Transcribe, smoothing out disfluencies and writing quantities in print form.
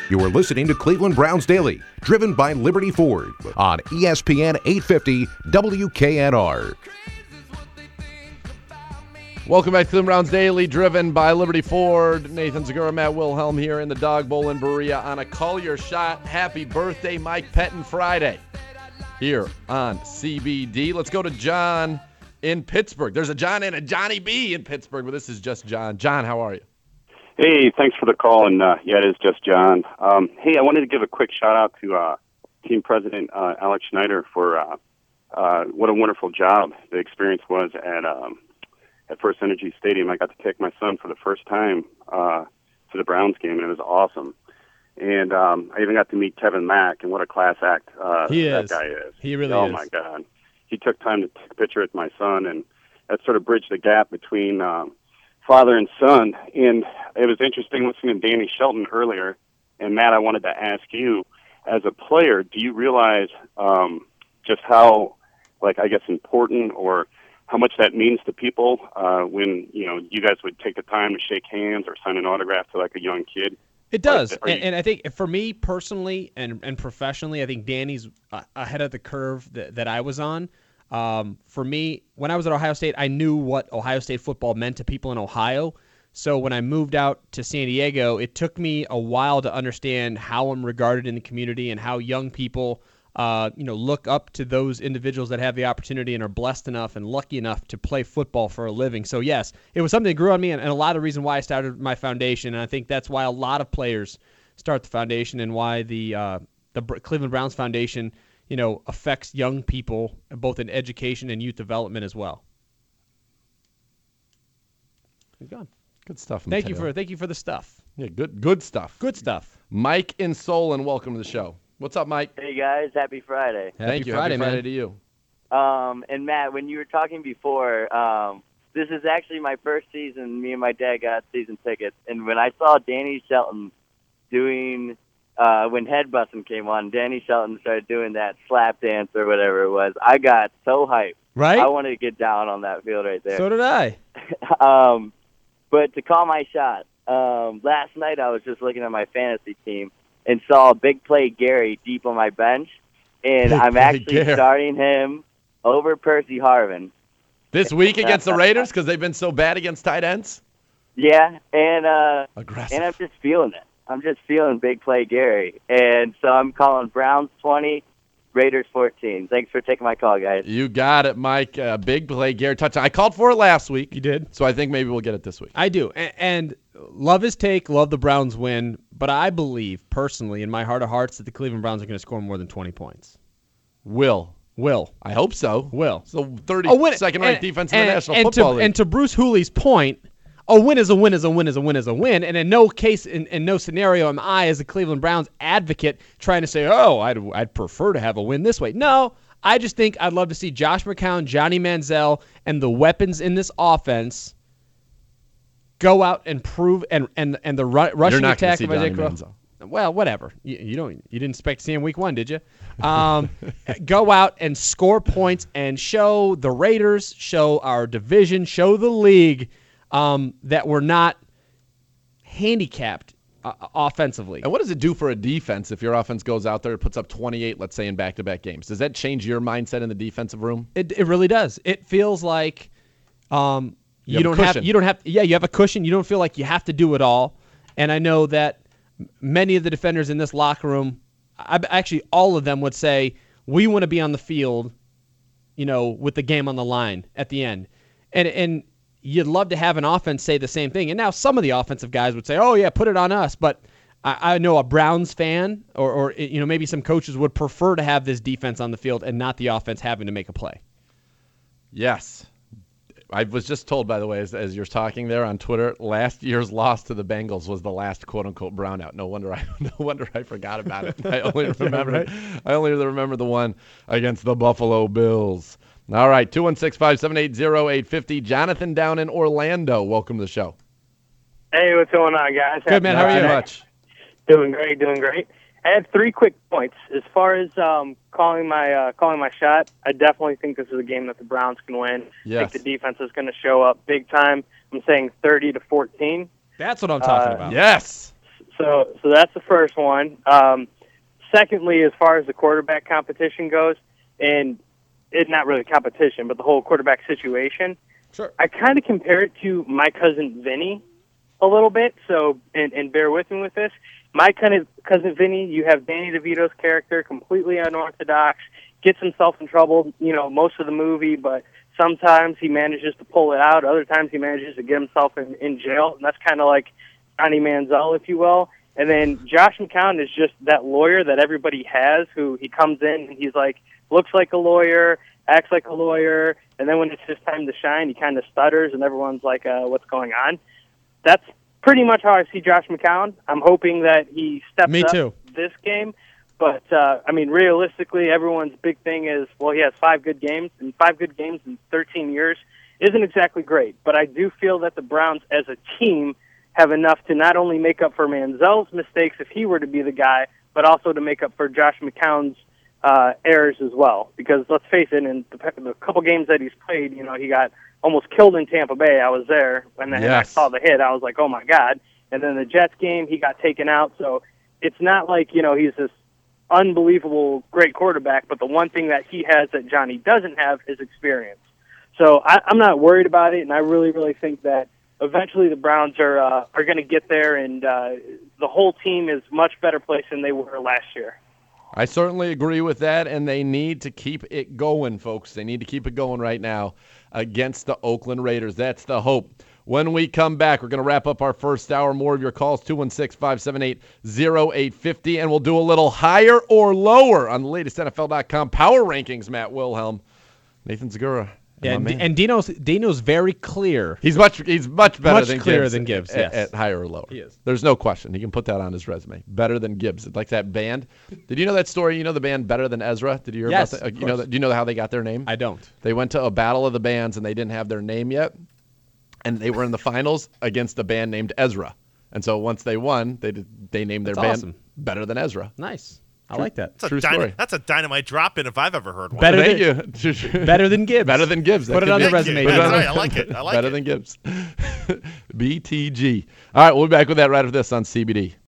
You are listening to Cleveland Browns Daily, driven by Liberty Ford on ESPN 850 WKNR. Welcome back to Cleveland Browns Daily, driven by Liberty Ford. Nathan Zagura, Matt Wilhelm here in the Dog Bowl in Berea on a Call Your Shot. Happy birthday, Mike Pettin Friday here on CBD. Let's go to John in Pittsburgh. There's a John and a Johnny B in Pittsburgh, but this is just John. John, how are you? Hey, thanks for the call, and it is just John. Hey, I wanted to give a quick shout-out to team president Alex Schneider for what a wonderful job the experience was at First Energy Stadium. I got to take my son for the first time to the Browns game, and it was awesome. And I even got to meet Kevin Mack, and what a class act that guy is. He really is. Oh, my God. He took time to take a picture with my son, and that sort of bridged the gap between father and son. And it was interesting listening to Danny Shelton earlier. And Matt, I wanted to ask you, as a player, do you realize just how, important or how much that means to people when, you guys would take the time to shake hands or sign an autograph to a young kid? It does. And I think for me personally and professionally, I think Danny's ahead of the curve that I was on. For me, when I was at Ohio State, I knew what Ohio State football meant to people in Ohio. So when I moved out to San Diego, it took me a while to understand how I'm regarded in the community and how young people, look up to those individuals that have the opportunity and are blessed enough and lucky enough to play football for a living. So yes, it was something that grew on me, and a lot of the reason why I started my foundation. And I think that's why a lot of players start the foundation, and why the Cleveland Browns Foundation affects young people both in education and youth development as well. He's gone. Good stuff. Thank you for the stuff. Yeah, good stuff. Good stuff. Mike in Solon, welcome to the show. What's up, Mike? Hey guys, happy Friday. Thank you. Friday, happy Friday man. to you. And Matt, when you were talking before, this is actually my first season. Me and my dad got season tickets, and when I saw Danny Shelton doing. When Head Bussin' came on, Danny Shelton started doing that slap dance or whatever it was. I got so hyped. Right? I wanted to get down on that field right there. So did I. But to call my shot, last night I was just looking at my fantasy team and saw Big Play Gary deep on my bench, and I'm actually starting him over Percy Harvin. This week against the Raiders because they've been so bad against tight ends? Yeah, and aggressive. And I'm just feeling it. I'm just feeling Big Play Gary. And so I'm calling Browns 20, Raiders 14. Thanks for taking my call, guys. You got it, Mike. Big Play Gary touchdown. I called for it last week. You did? So I think maybe we'll get it this week. I do. And love his take, love the Browns win. But I believe, personally, in my heart of hearts, that the Cleveland Browns are going to score more than 20 points. Will. I hope so. Will. So 32nd-ranked defense in the National Football League. And to Bruce Hooley's point, a win is a win is a win is a win is a win. And in no case, in no scenario am I, as a Cleveland Browns advocate, trying to say, I'd prefer to have a win this way. No, I just think I'd love to see Josh McCown, Johnny Manziel, and the weapons in this offense go out and prove, and the rushing attack of Isaiah Crowell. Well, whatever. You didn't expect to see him week 1, did you? Go out and score points and show the Raiders, show our division, show the league that we're not handicapped offensively. And what does it do for a defense if your offense goes out there and puts up 28, let's say, in back-to-back games? Does that change your mindset in the defensive room? It really does. It feels like you have a cushion. You don't feel like you have to do it all. And I know that many of the defenders in this locker room, actually all of them would say, we want to be on the field, with the game on the line at the end. And you'd love to have an offense say the same thing. And now some of the offensive guys would say, oh, yeah, put it on us. But I know a Browns fan or maybe some coaches would prefer to have this defense on the field and not the offense having to make a play. Yes. I was just told, by the way, as you're talking there on Twitter, last year's loss to the Bengals was the last "quote-unquote" brownout. No wonder I forgot about it. I only remember the one against the Buffalo Bills. All right, 216-578-0850. Jonathan down in Orlando. Welcome to the show. Hey, what's going on, guys? Good, man. How are you? Much. Doing great. I have 3 quick points. As far as calling my shot, I definitely think this is a game that the Browns can win. Yes. I think the defense is going to show up big time. I'm saying 30-14. That's what I'm talking about. Yes. So that's the first one. Secondly, as far as the quarterback competition goes, and it's not really competition, but the whole quarterback situation, Sure. I kind of compare it to my cousin Vinny a little bit. So, and bear with me with this. My kind of cousin Vinny, you have Danny DeVito's character, completely unorthodox, gets himself in trouble, most of the movie, but sometimes he manages to pull it out. Other times he manages to get himself in jail, and that's kind of like Johnny Manziel, if you will. And then Josh McCown is just that lawyer that everybody has, who he comes in and he's like, looks like a lawyer, acts like a lawyer, and then when it's his time to shine, he kind of stutters, and everyone's like, what's going on? That's pretty much how I see Josh McCown. I'm hoping that he steps up this game. But, realistically, everyone's big thing is, well, he has 5 good games, and 5 good games in 13 years isn't exactly great. But I do feel that the Browns, as a team, have enough to not only make up for Manziel's mistakes if he were to be the guy, but also to make up for Josh McCown's errors as well. Because let's face it, in the couple games that he's played, he got almost killed in Tampa Bay. I was there when I saw the hit. I was like, oh my God. And then the Jets game, he got taken out. So it's not like, he's this unbelievable great quarterback, but the one thing that he has that Johnny doesn't have is experience. So I'm not worried about it, and I really, really think that eventually the Browns are going to get there, and the whole team is much better place than they were last year. I certainly agree with that, and they need to keep it going, folks. They need to keep it going right now against the Oakland Raiders. That's the hope. When we come back, we're going to wrap up our first hour. More of your calls, 216-578-0850, and we'll do a little higher or lower on the latest NFL.com power rankings, Matt Wilhelm. Nathan Zegura. Yeah, and Dino's very clear. He's much better than clearer Gibbs than Gibbs. Yes. At higher or lower. He is. There's no question. He can put that on his resume. Better than Gibbs. It's like that band. Did you know that story? You know the band Better Than Ezra? Did you hear about that? Do you know how they got their name? I don't. They went to a battle of the bands and they didn't have their name yet, and they were in the finals against a band named Ezra. And so once they won, they named their band Better Than Ezra. Nice. I like that. True story. That's a dynamite drop-in if I've ever heard one. Better Thank than Gibbs. Better than Gibbs. Put it on the resume. I like it. Better than Gibbs. BTG. All right, we'll be back with that right after this on CBD.